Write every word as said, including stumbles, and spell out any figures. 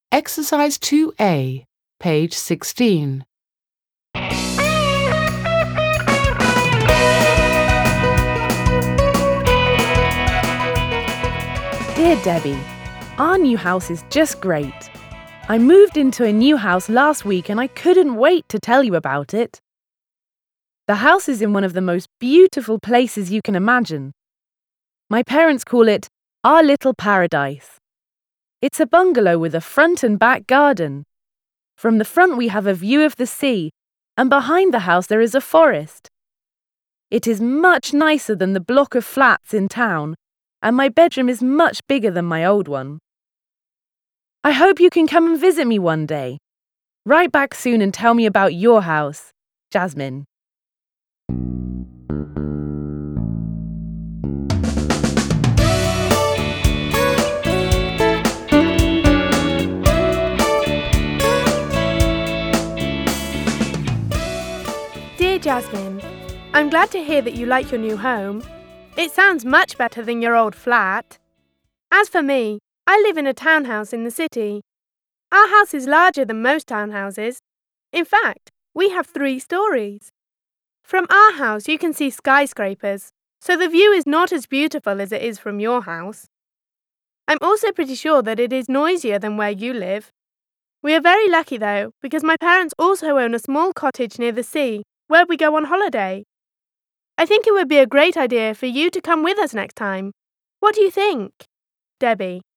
Exercise two A, page sixteen. Dear Debbie, our new house is just great. I moved into a new house last week and I couldn't wait to tell you about it. The house is in one of the most beautiful places you can imagine. My parents call it our little paradise. It's a bungalow with a front and back garden. From the front we have a view of the sea, and behind the house there is a forest. It is much nicer than the block of flats in town, and my bedroom is much bigger than my old one. I hope you can come and visit me one day. Write back soon and tell me about your house. Jasmine. Dear Jasmine, I'm glad to hear that you like your new home. It sounds much better than your old flat. As for me, I live in a townhouse in the city. Our house is larger than most townhouses. In fact, we have three stories. From our house, you can see skyscrapers, so the view is not as beautiful as it is from your house. I'm also pretty sure that it is noisier than where you live. We are very lucky, though, because my parents also own a small cottage near the sea, where we go on holiday. I think it would be a great idea for you to come with us next time. What do you think? Debbie.